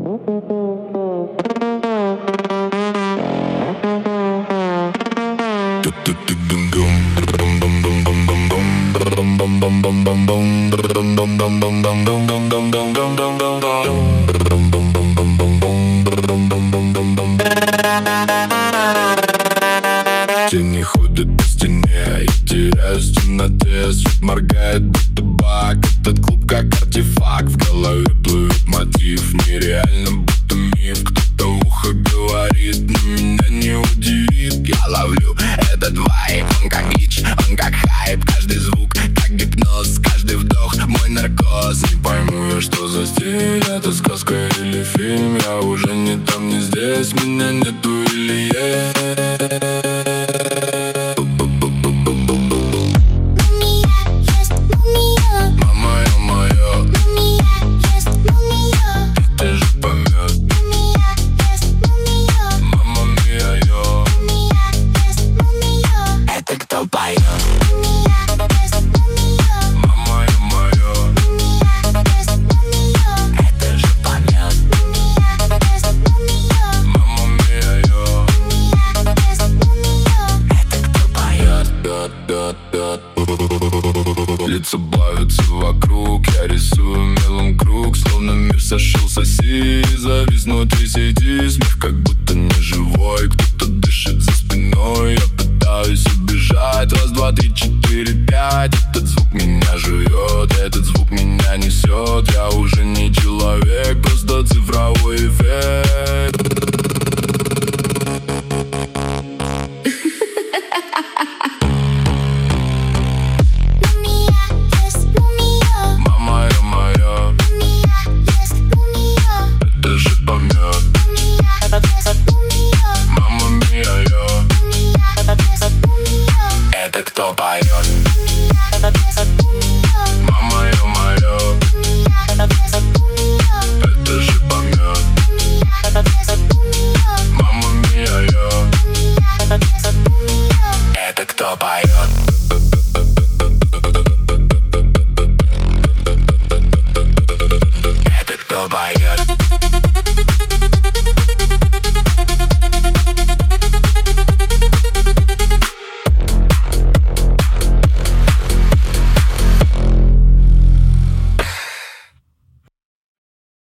Тени ходят по стене, я теряюсь в темноте. Свет моргает, будто баг. Этот клуб как артефакт. В голове плывет мотив, нереально, будто миф. Кто-то ухо говорит, но меня не удивит. Я ловлю этот вайб, он как ич, он как хайп. Каждый звук как гипноз, каждый вдох мой наркоз. Не пойму я, что за стиль, это сказка или фильм. Я уже не там, не здесь, меня нету или есть. Лица плавятся вокруг, я рисую мелом круг. Словно мир сошел с оси и завис внутри сети. Смех как будто не живой, кто-то дышит за спиной. Я пытаюсь убежать, раз, два, три, четыре, пять. Этот звук меня жует, этот звук меня несет. Я уже не человек, просто цифровой эффект. Кто поет? Мама, ё-моё, это же помет. Мама мия, ё, это кто поет?